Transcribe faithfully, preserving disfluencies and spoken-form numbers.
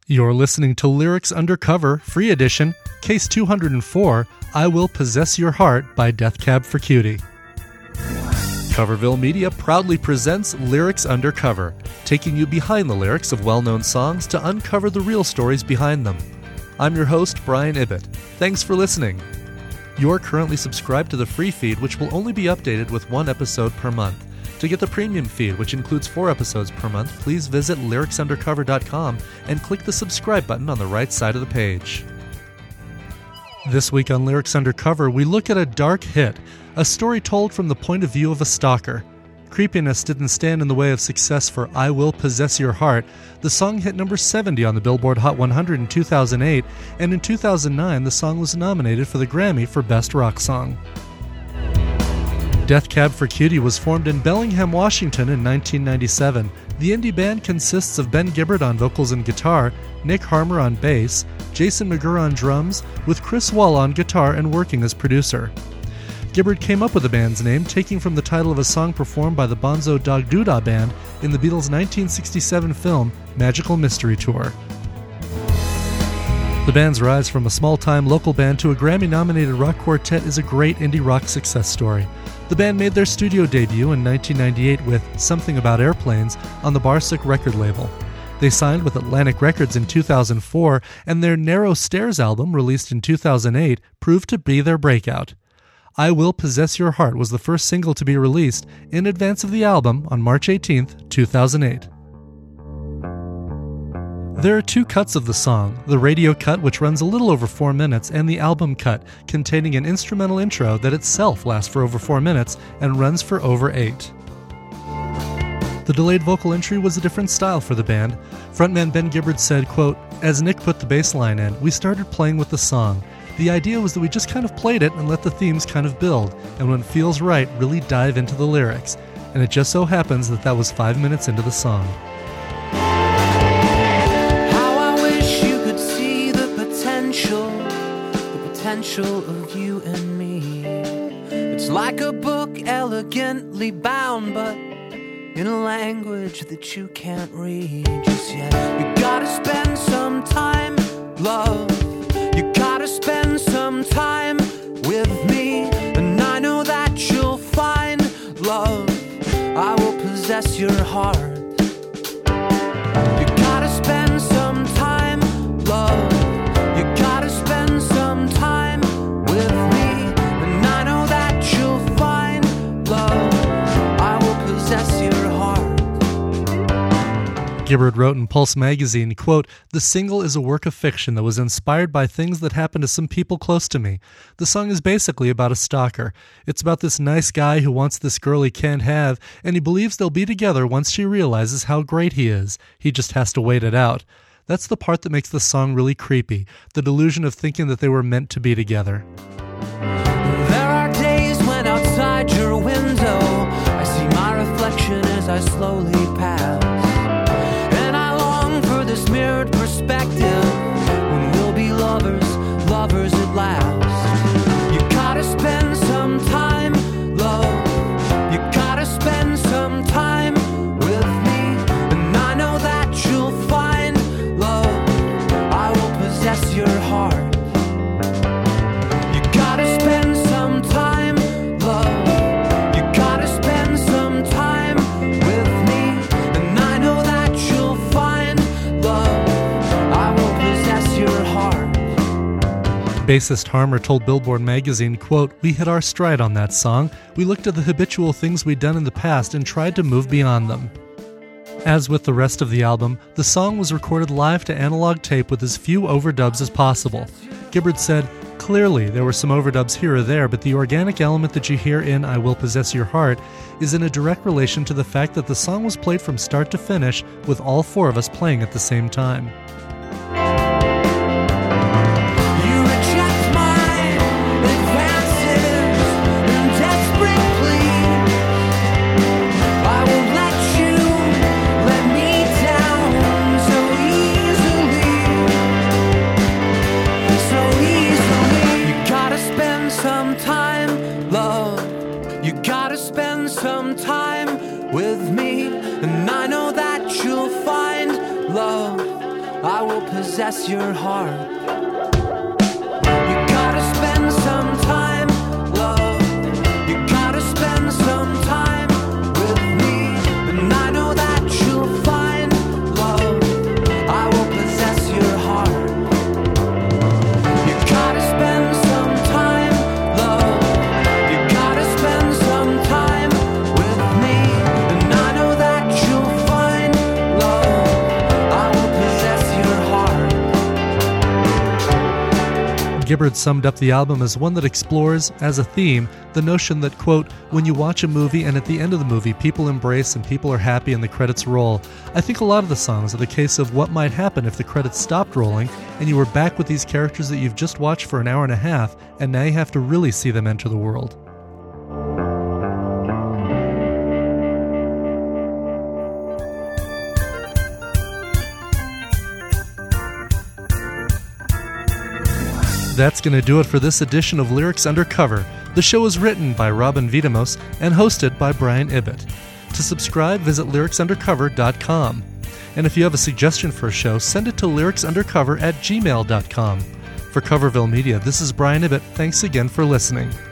You're listening to Lyrics Undercover, Free Edition, Case two hundred four, I Will Possess Your Heart by Death Cab for Cutie. Coverville Media proudly presents Lyrics Undercover, taking you behind the lyrics of well-known songs to uncover the real stories behind them. I'm your host, Brian Ibbett. Thanks for listening. You're currently subscribed to the free feed, which will only be updated with one episode per month. To get the premium feed, which includes four episodes per month, please visit lyrics undercover dot com and click the subscribe button on the right side of the page. This week on Lyrics Undercover, we look at a dark hit, a story told from the point of view of a stalker. Creepiness didn't stand in the way of success for I Will Possess Your Heart. The song hit number seventy on the Billboard Hot one hundred in two thousand eight, and in two thousand nine, the song was nominated for the Grammy for Best Rock Song. Death Cab for Cutie was formed in Bellingham, Washington in nineteen ninety-seven. The indie band consists of Ben Gibbard on vocals and guitar, Nick Harmer on bass, Jason McGurr on drums, with Chris Wall on guitar and working as producer. Gibbard came up with the band's name, taking from the title of a song performed by the Bonzo Dog Doodah Band in the Beatles' nineteen sixty-seven film Magical Mystery Tour. The band's rise from a small-time local band to a Grammy-nominated rock quartet is a great indie rock success story. The band made their studio debut in nineteen ninety-eight with Something About Airplanes on the Barsick record label. They signed with Atlantic Records in two thousand four, and their Narrow Stairs album, released in two thousand eight, proved to be their breakout. I Will Possess Your Heart was the first single to be released in advance of the album on March eighteenth, two thousand eight. There are two cuts of the song, the radio cut, which runs a little over four minutes, and the album cut, containing an instrumental intro that itself lasts for over four minutes and runs for over eight. The delayed vocal entry was a different style for the band. Frontman Ben Gibbard said, quote, "As Nick put the bass line in, we started playing with the song. The idea was that we just kind of played it and let the themes kind of build, and when it feels right, really dive into the lyrics. And it just so happens that that was five minutes into the song." Potential of you and me. It's like a book elegantly bound, but in a language that you can't read just yet. You gotta spend some time, love. You gotta spend some time with me, and I know that you'll find love. I will possess your heart. You gotta spend some time, love. You gotta spend some time with me, and I know that you'll find love. I will possess your heart. Gibbard wrote in Pulse magazine, quote, "The single is a work of fiction that was inspired by things that happened to some people close to me. The song is basically about a stalker. It's about this nice guy who wants this girl he can't have, and he believes they'll be together once she realizes how great he is. He just has to wait it out. That's the part that makes the song really creepy, the delusion of thinking that they were meant to be together." There are days when outside your window I see my reflection as I slowly pass, and I long for this mirrored perspective when we'll be lovers, lovers at last. You gotta spend some time, love. You gotta spend some time with me, and I know that you'll find love. I will possess your heart. You gotta spend some time, love. You gotta spend some time with me, and I know that you'll find love. I will possess your heart. Bassist Harmer told Billboard magazine, quote, "We hit our stride on that song. We looked at the habitual things we'd done in the past and tried to move beyond them." As with the rest of the album, the song was recorded live to analog tape with as few overdubs as possible. Gibbard said, "Clearly, there were some overdubs here or there, but the organic element that you hear in I Will Possess Your Heart is in a direct relation to the fact that the song was played from start to finish with all four of us playing at the same time." Some time with me, and I know that you'll find love. I will possess your heart. You gotta spend some time, love. You gotta spend some time with me. And I know that you'll find love. I will possess your heart. You gotta spend some time, love. You gotta spend some time with me. And I know that you'll find love. I will possess your heart. Gibbard summed up the album as one that explores, as a theme, the notion that, quote, when you watch a movie and at the end of the movie people embrace and people are happy and the credits roll, I think a lot of the songs are the case of what might happen if the credits stopped rolling and you were back with these characters that you've just watched for an hour and a half and now you have to really see them enter the world. That's going to do it for this edition of Lyrics Undercover. The show is written by Robin Vidamos and hosted by Brian Ibbott. To subscribe, visit lyrics undercover dot com. And if you have a suggestion for a show, send it to lyricsundercover at gmail dot com. For Coverville Media, this is Brian Ibbott. Thanks again for listening.